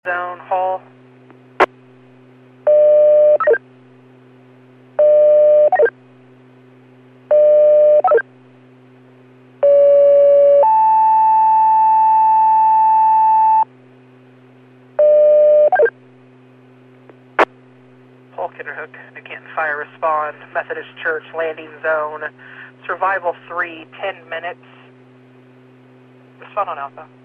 Zone Hall. Paul Kinderhook, New Canton Fire respond, Methodist Church landing zone, survival 3, 10 minutes. Respond on Alpha.